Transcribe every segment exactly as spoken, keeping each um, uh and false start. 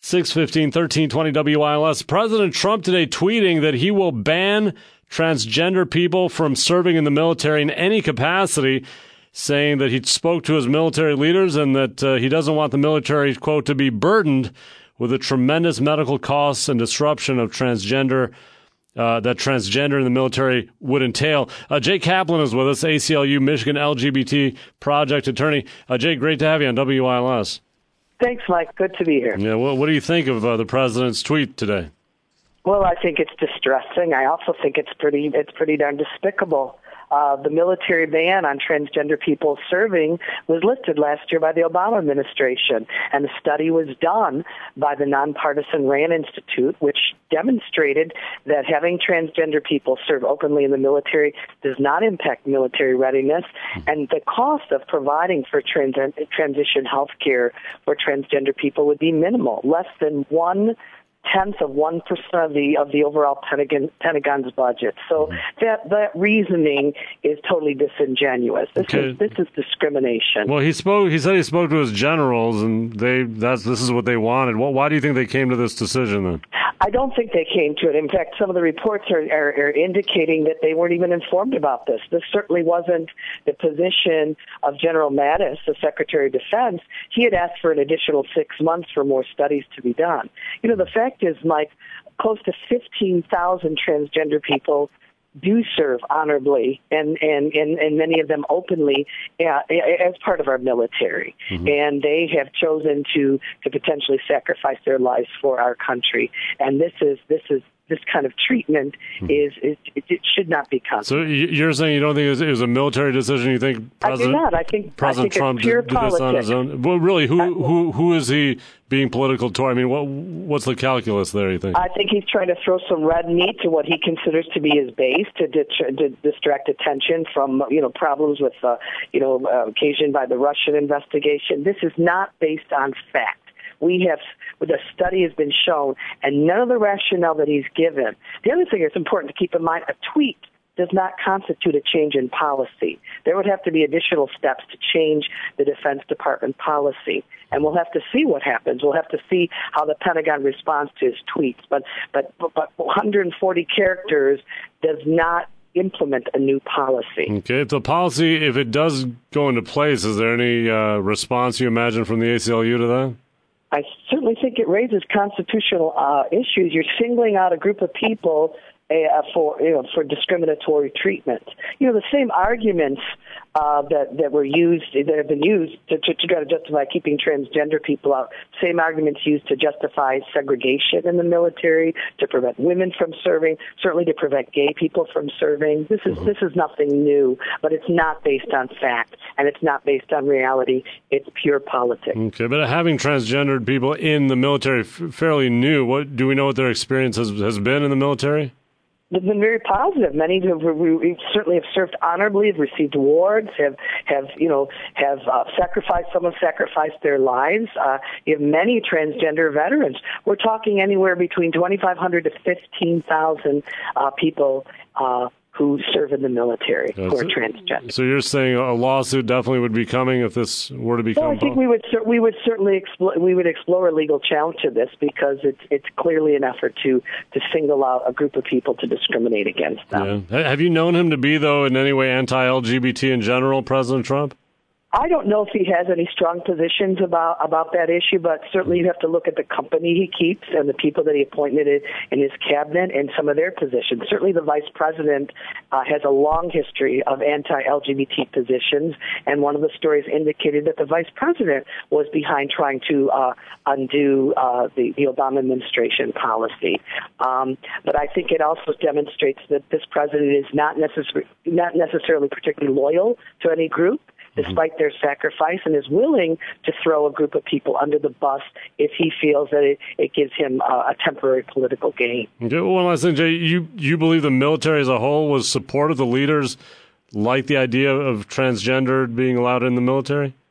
six fifteen, thirteen twenty W I L S. President Trump today tweeting that he will ban transgender people from serving in the military in any capacity, saying that he spoke to his military leaders and that uh, he doesn't want the military, quote, to be burdened with the tremendous medical costs and disruption of transgender uh, that transgender in the military would entail. Uh, Jay Kaplan is with us, A C L U Michigan L G B T project attorney. Uh, Jay, great to have you on W I L S. Thanks, Mike. Good to be here. Yeah. Well, what do you think of uh, the president's tweet today? Well, I think it's distressing. I also think it's pretty it's pretty darn despicable. Uh, the military ban on transgender people serving was lifted last year by the Obama administration, and the study was done by the nonpartisan RAND Institute, which demonstrated that having transgender people serve openly in the military does not impact military readiness, and the cost of providing for trans- transition health care for transgender people would be minimal, less than one tenth of one percent of the of the overall Pentagon Pentagon's budget. So mm-hmm. that that reasoning is totally disingenuous. This okay. is this is discrimination. Well, he spoke. He said he spoke to his generals, and they that's this is what they wanted. Well, why do you think they came to this decision then? I don't think they came to it. In fact, some of the reports are, are, are indicating that they weren't even informed about this. This certainly wasn't the position of General Mattis, the Secretary of Defense. He had asked for an additional six months for more studies to be done. You know, the fact is, Mike, close to fifteen thousand transgender people do serve honorably and, and, and, and many of them openly uh, as part of our military. Mm-hmm. And they have chosen to, to potentially sacrifice their lives for our country. And this is this is this kind of treatment mm-hmm. is, is it, it should not be constituted. So you're saying you don't think it was, it was a military decision? You think President, I do not. I think President I think Trump it's pure did, did this on his own? Well, really, who I, who who is he being political toward? I mean, what what's the calculus there, you think? I think he's trying to throw some red meat to what he considers to be his base to, di- to distract attention from, you know, problems with, uh, you know, uh, occasioned by the Russian investigation. This is not based on fact. We have, the study has been shown, and none of the rationale that he's given. The other thing that's important to keep in mind, a tweet does not constitute a change in policy. There would have to be additional steps to change the Defense Department policy, and we'll have to see what happens. We'll have to see how the Pentagon responds to his tweets. But but but one hundred forty characters does not implement a new policy. Okay, if the policy, if it does go into place, is there any uh, response you imagine from the A C L U to that? I certainly think it raises constitutional uh, issues. You're singling out a group of people uh, for you know for discriminatory treatment. You know, the same arguments uh, that that were used that have been used to, to, to try to justify keeping transgender people out. Same arguments used to justify segregation in the military, to prevent women from serving, certainly to prevent gay people from serving. This is mm-hmm. this is nothing new, but it's not based on fact and it's not based on reality. It's pure politics. Okay, but having transgendered people in the military f- fairly new. What do we know what their experience has has been in the military? They've been very positive. Many have we certainly have served honorably, have received awards, have have you know have uh, sacrificed. Some have sacrificed their lives. Uh, you have many transgender veterans. We're talking anywhere between twenty-five hundred to fifteen thousand uh, people uh, who serve in the military uh, who are so, transgender. So you're saying a lawsuit definitely would be coming if this were to become? Well, I think we would we would certainly explore, we would explore a legal challenge to this because it's it's clearly an effort to to single out a group of people to discriminate against them. Yeah. Have you known him to be, though, in any way anti-L G B T in general, President Trump? I don't know if he has any strong positions about about that issue, but certainly you have to look at the company he keeps and the people that he appointed in his cabinet and some of their positions. Certainly the vice president uh, has a long history of anti-L G B T positions, and one of the stories indicated that the vice president was behind trying to uh, undo uh, the, the Obama administration policy. Um, but I think it also demonstrates that this president is not, necessar- not necessarily particularly loyal to any group, despite their sacrifice, and is willing to throw a group of people under the bus if he feels that it, it gives him uh, a temporary political gain. Okay, one last thing, Jay. You, you believe the military as a whole was supportive, the leaders like the idea of transgender being allowed in the military?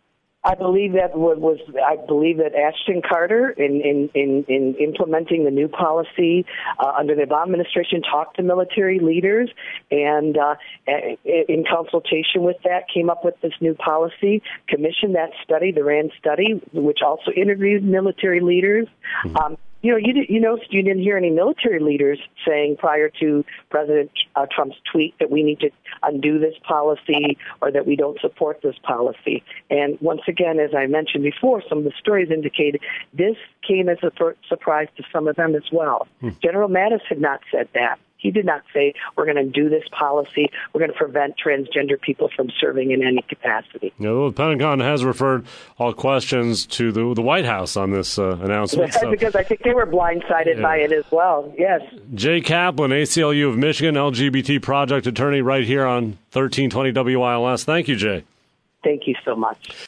I believe that was. I believe that Ashton Carter, in in in, in implementing the new policy uh, under the Obama administration, talked to military leaders, and uh, in consultation with that, came up with this new policy. Commissioned that study, the RAND study, which also interviewed military leaders. Mm-hmm. Um, You know, you, did, you noticed you didn't hear any military leaders saying prior to President uh, Trump's tweet that we need to undo this policy or that we don't support this policy. And once again, as I mentioned before, some of the stories indicated this came as a surprise to some of them as well. Hmm. General Mattis had not said that. He did not say, we're going to do this policy, we're going to prevent transgender people from serving in any capacity. Yeah, well, the Pentagon has referred all questions to the, the White House on this uh, announcement. So. Because I think they were blindsided yeah. by it as well, yes. Jay Kaplan, A C L U of Michigan, L G B T project attorney right here on thirteen twenty W I L S. Thank you, Jay. Thank you so much.